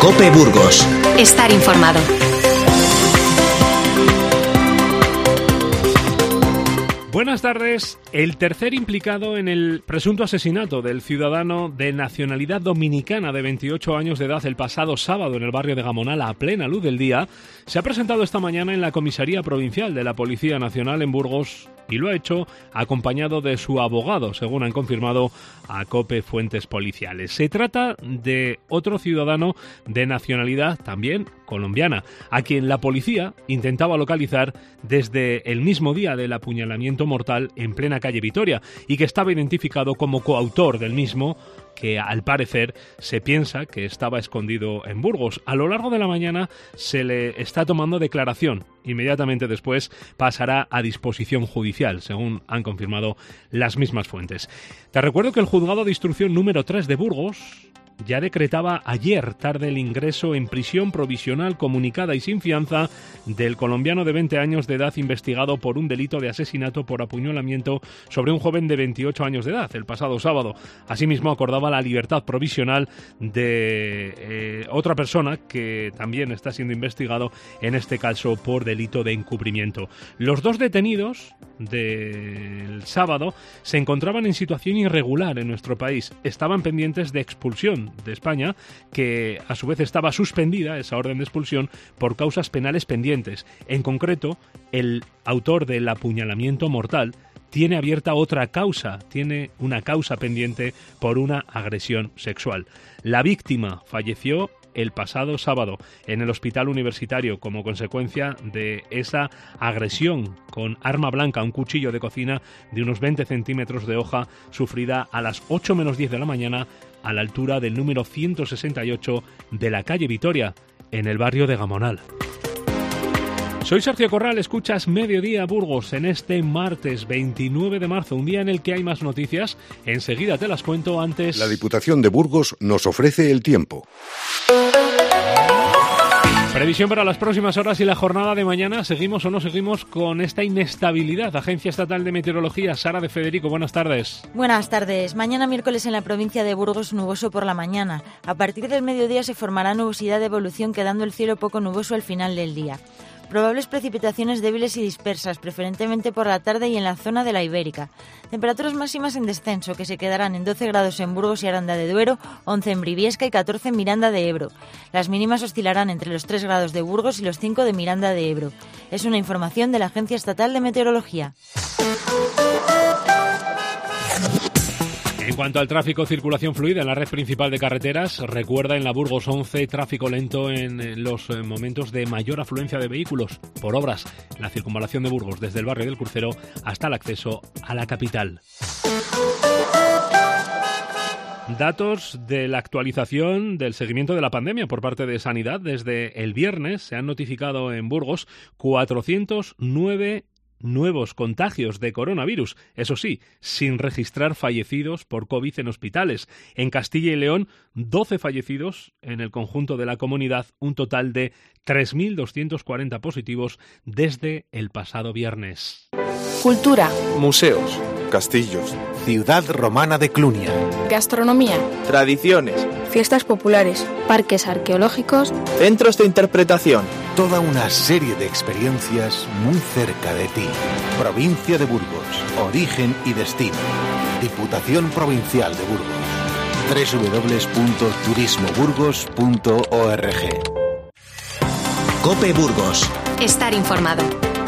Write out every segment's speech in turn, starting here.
COPE Burgos. Estar informado. Buenas tardes. El tercer implicado en el presunto asesinato del ciudadano de nacionalidad dominicana de 28 años de edad el pasado sábado en el barrio de Gamonal a plena luz del día se ha presentado esta mañana en la Comisaría Provincial de la Policía Nacional en Burgos y lo ha hecho acompañado de su abogado, según han confirmado a COPE fuentes policiales. Se trata de otro ciudadano de nacionalidad también colombiana, a quien la policía intentaba localizar desde el mismo día del apuñalamiento mortal en plena calle Vitoria y que estaba identificado como coautor del mismo, que al parecer se piensa que estaba escondido en Burgos. A lo largo de la mañana se le está tomando declaración. Inmediatamente después pasará a disposición judicial, según han confirmado las mismas fuentes. Te recuerdo que el Juzgado de Instrucción número 3 de Burgos ya decretaba ayer tarde el ingreso en prisión provisional comunicada y sin fianza del colombiano de 20 años de edad investigado por un delito de asesinato por apuñalamiento sobre un joven de 28 años de edad el pasado sábado. Asimismo, acordaba la libertad provisional de otra persona que también está siendo investigado, en este caso por delito de encubrimiento. Los dos detenidos del sábado se encontraban en situación irregular en nuestro país. Estaban pendientes de expulsión de España, que a su vez estaba suspendida esa orden de expulsión por causas penales pendientes. En concreto, el autor del apuñalamiento mortal tiene abierta otra causa, tiene una causa pendiente por una agresión sexual. La víctima falleció el pasado sábado en el hospital universitario como consecuencia de esa agresión con arma blanca, un cuchillo de cocina de unos 20 centímetros de hoja sufrida a las 8 menos 10 de la mañana a la altura del número 168 de la calle Vitoria, en el barrio de Gamonal. Soy Sergio Corral, escuchas Mediodía Burgos en este martes 29 de marzo, un día en el que hay más noticias. Enseguida te las cuento. Antes, la Diputación de Burgos nos ofrece el tiempo. Previsión para las próximas horas y la jornada de mañana. ¿Seguimos o no seguimos con esta inestabilidad? Agencia Estatal de Meteorología, Sara de Federico, buenas tardes. Buenas tardes. Mañana miércoles en la provincia de Burgos nuboso por la mañana. A partir del mediodía se formará nubosidad de evolución, quedando el cielo poco nuboso al final del día. Probables precipitaciones débiles y dispersas, preferentemente por la tarde y en la zona de la Ibérica. Temperaturas máximas en descenso, que se quedarán en 12 grados en Burgos y Aranda de Duero, 11 en Briviesca y 14 en Miranda de Ebro. Las mínimas oscilarán entre los 3 grados de Burgos y los 5 de Miranda de Ebro. Es una información de la Agencia Estatal de Meteorología. En cuanto al tráfico, circulación fluida en la red principal de carreteras, recuerda en la Burgos 11 tráfico lento en los momentos de mayor afluencia de vehículos por obras en la circunvalación de Burgos, desde el barrio del Crucero hasta el acceso a la capital. Datos de la actualización del seguimiento de la pandemia por parte de Sanidad. Desde el viernes se han notificado en Burgos 409 nuevos contagios de coronavirus, eso sí, sin registrar fallecidos por COVID en hospitales. En Castilla y León, 12 fallecidos en el conjunto de la comunidad, un total de 3.240 positivos desde el pasado viernes. Cultura, museos, castillos, Ciudad Romana de Clunia, gastronomía, tradiciones, fiestas populares, parques arqueológicos, centros de interpretación. toda una serie de experiencias muy cerca de ti. Provincia de Burgos, origen y destino. Diputación Provincial de Burgos. www.turismoburgos.org. COPE Burgos. Estar informado.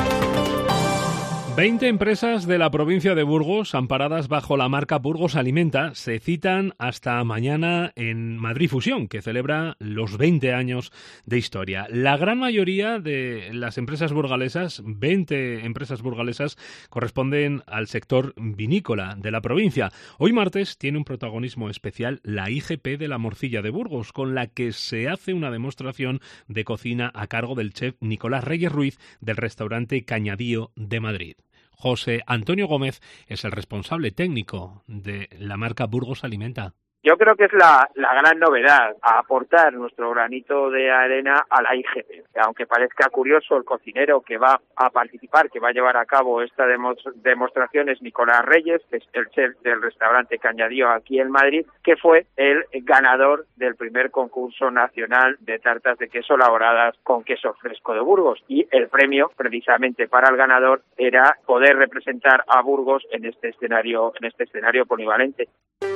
20 empresas de la provincia de Burgos, amparadas bajo la marca Burgos Alimenta, se citan hasta mañana en Madrid Fusión, que celebra los 20 años de historia. La gran mayoría de las empresas burgalesas, 20 empresas burgalesas, corresponden al sector vinícola de la provincia. Hoy martes tiene un protagonismo especial la IGP de la Morcilla de Burgos, con la que se hace una demostración de cocina a cargo del chef Nicolás Reyes Ruiz del restaurante Cañadío de Madrid. José Antonio Gómez es el responsable técnico de la marca Burgos Alimenta. Yo creo que es la gran novedad, a aportar nuestro granito de arena a la IGP. Aunque parezca curioso, el cocinero que va a participar, que va a llevar a cabo esta demostración es Nicolás Reyes, que es el chef del restaurante Cañadío aquí en Madrid, que fue el ganador del primer concurso nacional de tartas de queso elaboradas con queso fresco de Burgos. Y el premio, precisamente para el ganador, era poder representar a Burgos en este escenario polivalente.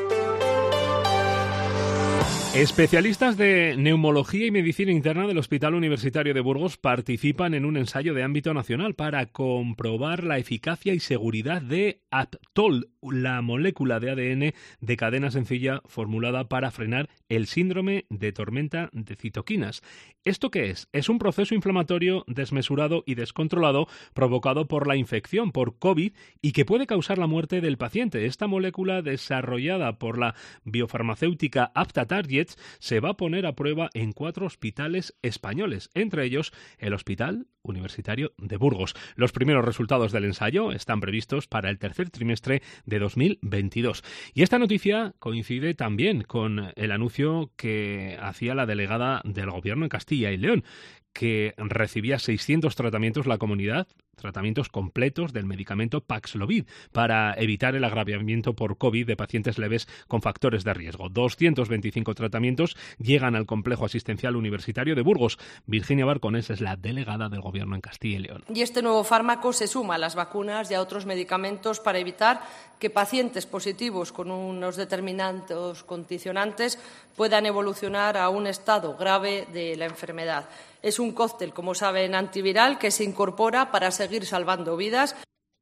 Especialistas de neumología y medicina interna del Hospital Universitario de Burgos participan en un ensayo de ámbito nacional para comprobar la eficacia y seguridad de Aptol, la molécula de ADN de cadena sencilla formulada para frenar el síndrome de tormenta de citoquinas. ¿Esto qué es? Es un proceso inflamatorio desmesurado y descontrolado provocado por la infección por COVID y que puede causar la muerte del paciente. Esta molécula, desarrollada por la biofarmacéutica Aptatarget, se va a poner a prueba en 4 hospitales españoles, entre ellos el Hospital Universitario de Burgos. Los primeros resultados del ensayo están previstos para el tercer trimestre de 2022. Y esta noticia coincide también con el anuncio que hacía la delegada del Gobierno en Castilla y León, que recibía 600 tratamientos la comunidad, tratamientos completos del medicamento Paxlovid para evitar el agravamiento por COVID de pacientes leves con factores de riesgo. 225 tratamientos llegan al complejo asistencial universitario de Burgos. Virginia Barcones es la delegada del Gobierno en Castilla y León. Y este nuevo fármaco se suma a las vacunas y a otros medicamentos para evitar que pacientes positivos con unos determinados condicionantes puedan evolucionar a un estado grave de la enfermedad. Es un cóctel, como saben, antiviral que se incorpora para seguir salvando vidas.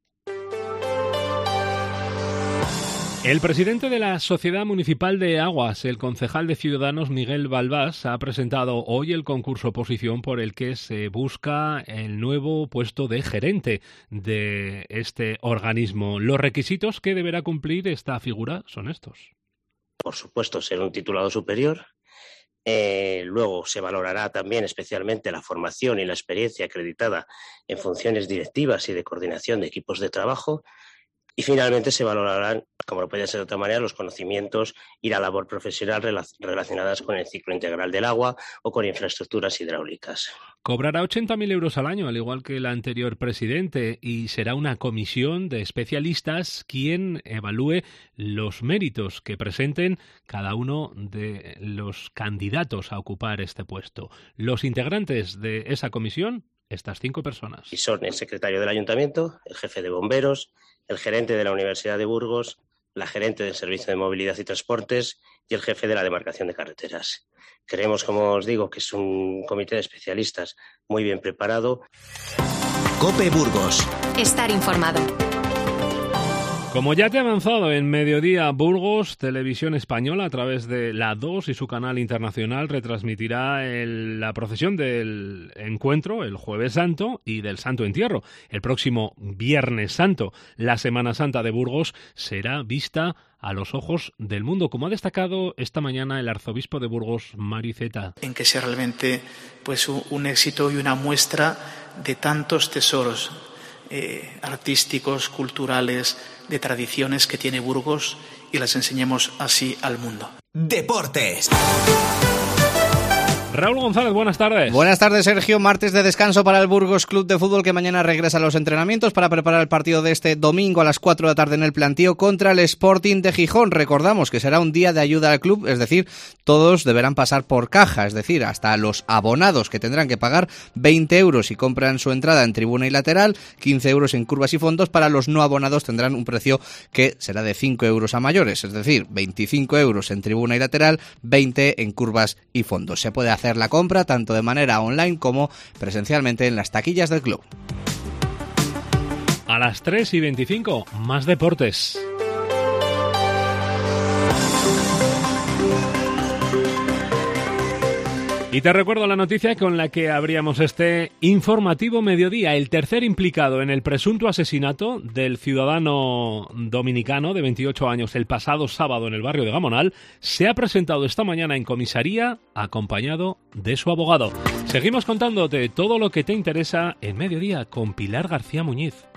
El presidente de la Sociedad Municipal de Aguas, el concejal de Ciudadanos Miguel Balbás, ha presentado hoy el concurso oposición por el que se busca el nuevo puesto de gerente de este organismo. Los requisitos que deberá cumplir esta figura son estos. Por supuesto, ser un titulado superior. Luego se valorará también especialmente la formación y la experiencia acreditada en funciones directivas y de coordinación de equipos de trabajo. Y finalmente se valorarán, como no podía ser de otra manera, los conocimientos y la labor profesional relacionadas con el ciclo integral del agua o con infraestructuras hidráulicas. Cobrará 80.000 euros al año, al igual que el anterior presidente, y será una comisión de especialistas quien evalúe los méritos que presenten cada uno de los candidatos a ocupar este puesto. Los integrantes de esa comisión, estas 5 personas. Y son el secretario del ayuntamiento, el jefe de bomberos, el gerente de la Universidad de Burgos, la gerente del Servicio de Movilidad y Transportes y el jefe de la demarcación de carreteras. Creemos, como os digo, que es un comité de especialistas muy bien preparado. COPE Burgos. Estar informado. Como ya te he avanzado, en Mediodía Burgos, Televisión Española, a través de La 2 y su canal internacional, retransmitirá la procesión del encuentro, el Jueves Santo, y del Santo Entierro. El próximo Viernes Santo, la Semana Santa de Burgos, será vista a los ojos del mundo, como ha destacado esta mañana el arzobispo de Burgos, Mari Zeta. En que sea realmente un éxito y una muestra de tantos tesoros artísticos, culturales, de tradiciones que tiene Burgos y las enseñemos así al mundo. Deportes. Raúl González, buenas tardes. Buenas tardes, Sergio. Martes de descanso para el Burgos Club de Fútbol, que mañana regresa a los entrenamientos para preparar el partido de este domingo a las 4 de la tarde en el Plantío contra el Sporting de Gijón. Recordamos que será un día de ayuda al club, es decir, todos deberán pasar por caja, es decir, hasta los abonados, que tendrán que pagar 20 euros si compran su entrada en tribuna y lateral, 15 euros en curvas y fondos. Para los no abonados tendrán un precio que será de 5 euros a mayores, es decir, 25 euros en tribuna y lateral, 20 en curvas y fondos. Se puede hacer la compra tanto de manera online como presencialmente en las taquillas del club. A las 3:25, más deportes. Y te recuerdo la noticia con la que abríamos este informativo mediodía. El tercer implicado en el presunto asesinato del ciudadano dominicano de 28 años el pasado sábado en el barrio de Gamonal se ha presentado esta mañana en comisaría acompañado de su abogado. Seguimos contándote todo lo que te interesa en Mediodía con Pilar García Muñiz.